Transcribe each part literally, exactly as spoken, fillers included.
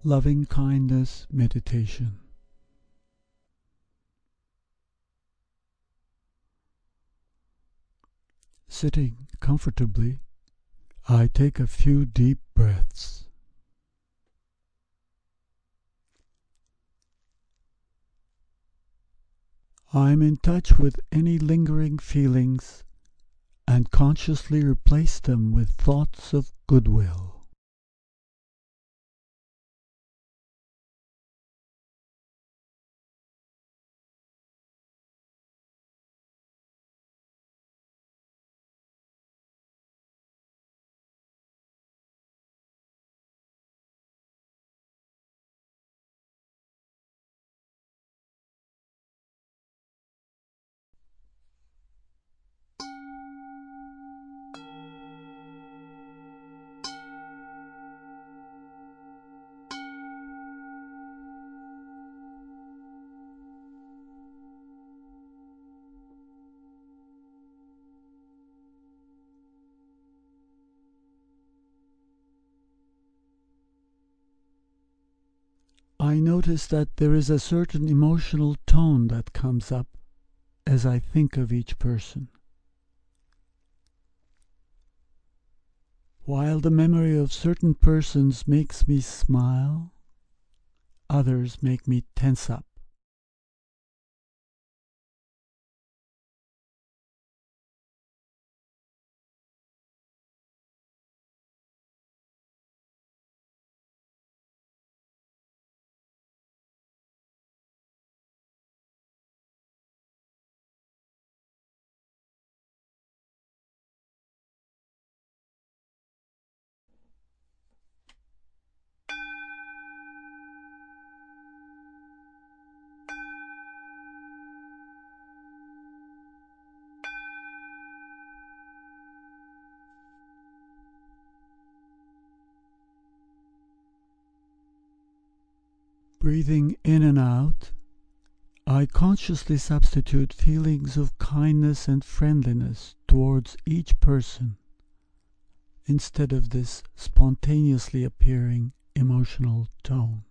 Loving Kindness Meditation. Sitting comfortably, I take a few deep breaths. I'm in touch with any lingering feelings and consciously replace them with thoughts of goodwill. I notice that there is a certain emotional tone that comes up as I think of each person. While the memory of certain persons makes me smile, others make me tense up. Breathing in and out, I consciously substitute feelings of kindness and friendliness towards each person instead of this spontaneously appearing emotional tone.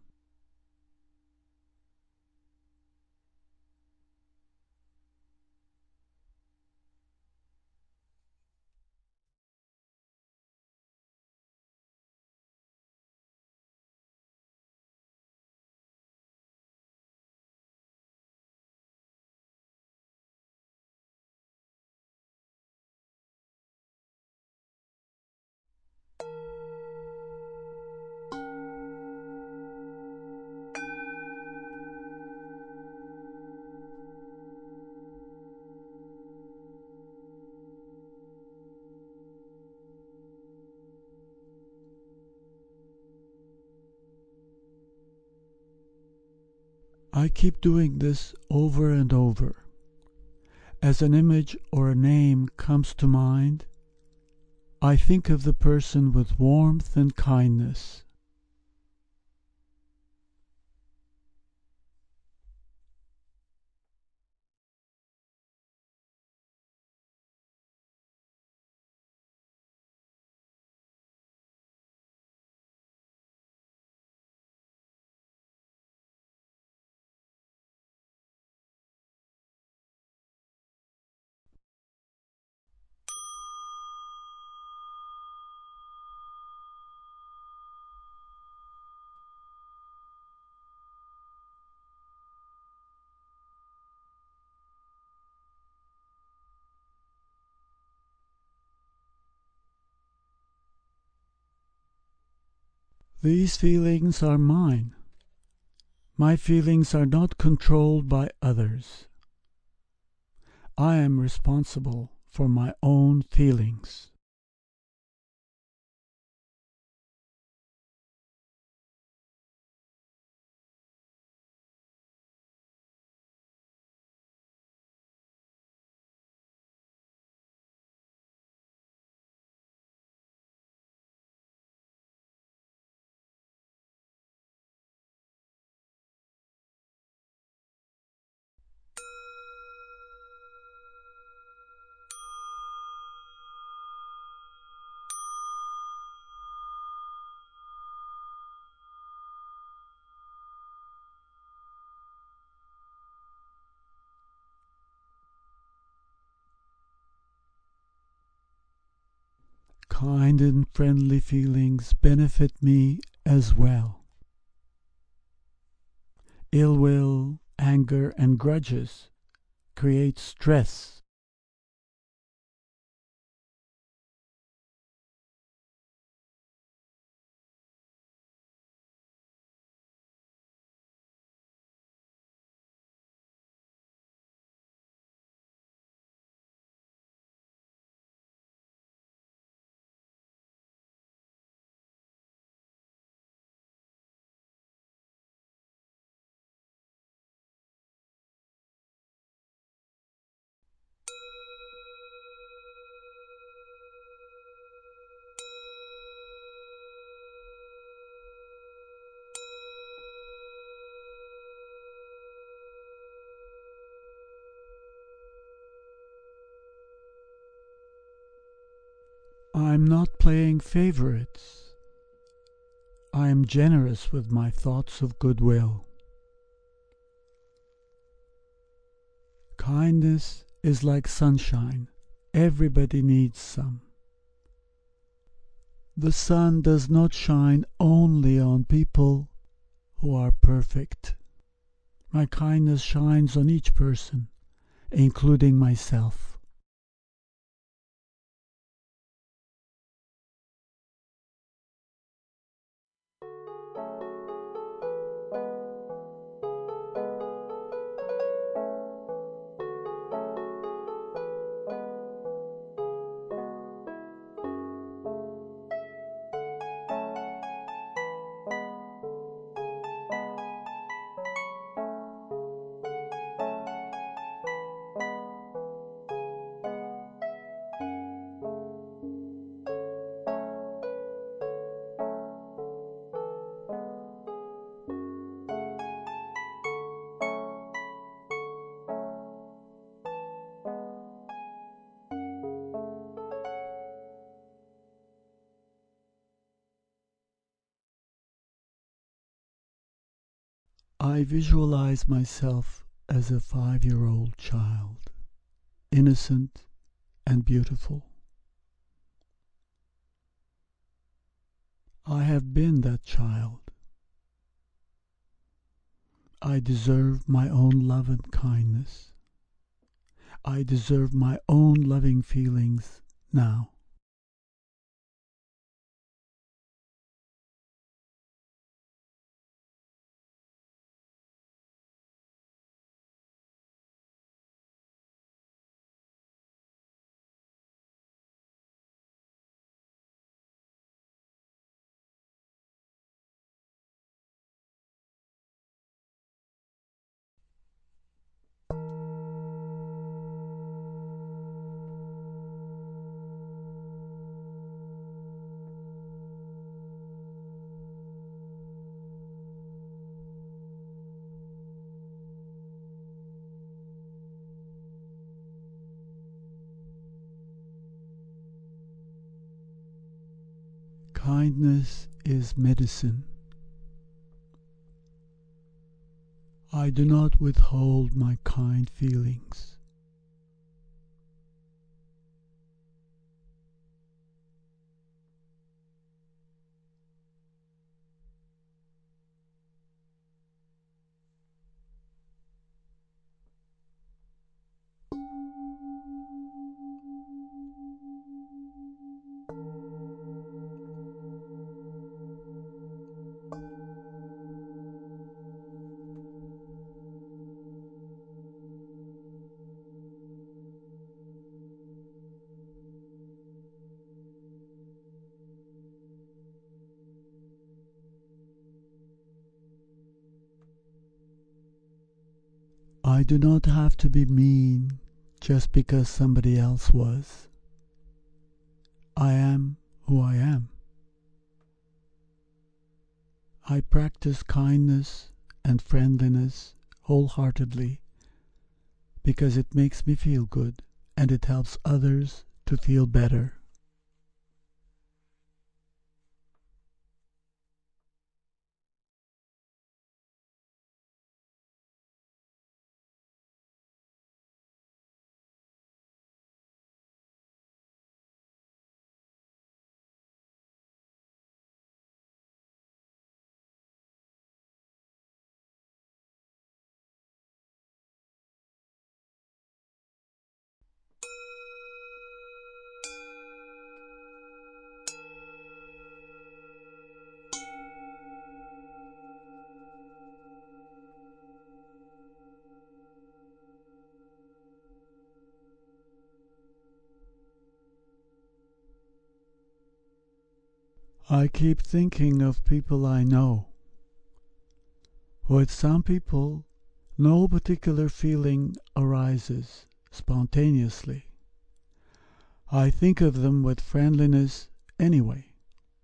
I keep doing this over and over. As an image or a name comes to mind, I think of the person with warmth and kindness. These feelings are mine. My feelings are not controlled by others. I am responsible for my own feelings. Kind and friendly feelings benefit me as well. Ill will, anger, and grudges create stress. I'm not playing favorites. I am generous with my thoughts of goodwill. Kindness is like sunshine. Everybody needs some. The sun does not shine only on people who are perfect. My kindness shines on each person, including myself. I visualize myself as a five-year-old child, innocent and beautiful. I have been that child. I deserve my own love and kindness. I deserve my own loving feelings now. Kindness is medicine. I do not withhold my kind feelings. I do not have to be mean just because somebody else was. I am who I am. I practice kindness and friendliness wholeheartedly because it makes me feel good and it helps others to feel better. I keep thinking of people I know. With some people, no particular feeling arises spontaneously. I think of them with friendliness anyway.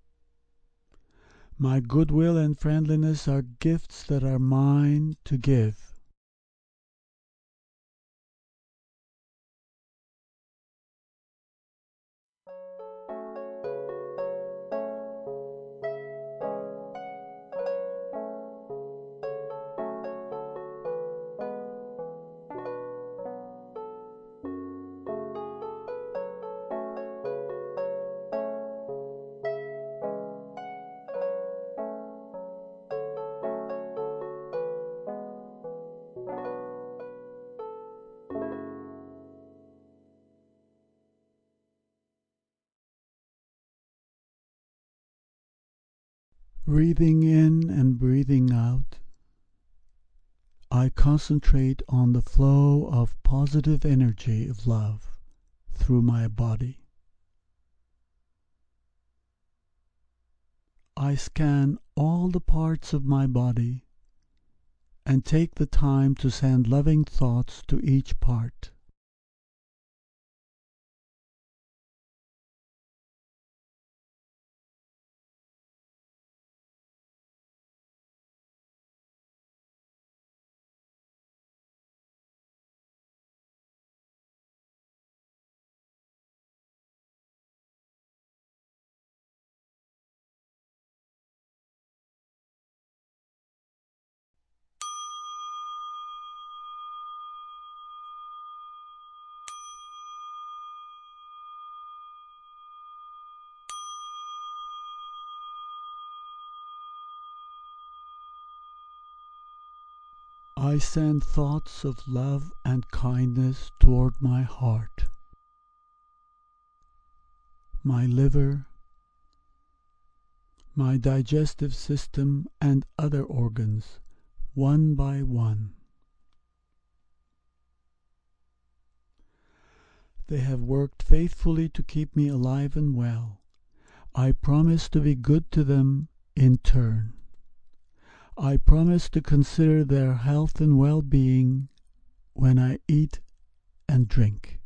My goodwill and friendliness are gifts that are mine to give. Breathing in and breathing out, I concentrate on the flow of positive energy of love through my body. I scan all the parts of my body and take the time to send loving thoughts to each part. I send thoughts of love and kindness toward my heart, my liver, my digestive system, and other organs, one by one. They have worked faithfully to keep me alive and well. I promise to be good to them in turn. I promise to consider their health and well-being when I eat and drink.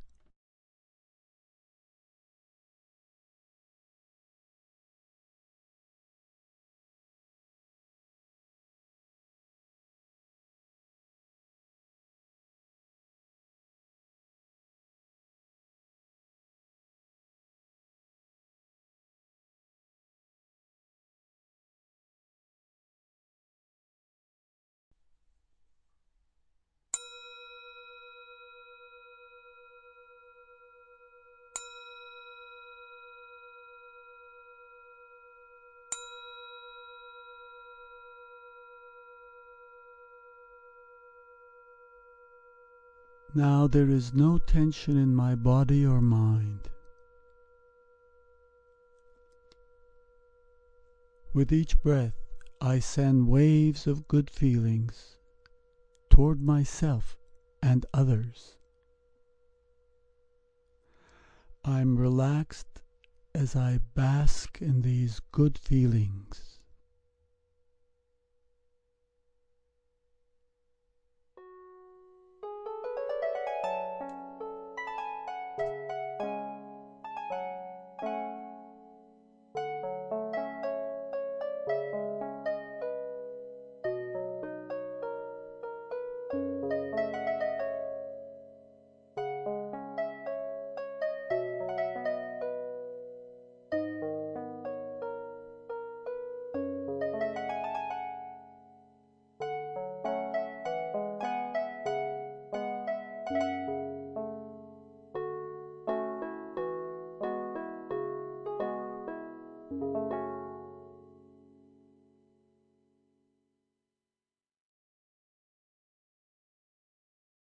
Now there is no tension in my body or mind. With each breath, I send waves of good feelings toward myself and others. I'm relaxed as I bask in these good feelings.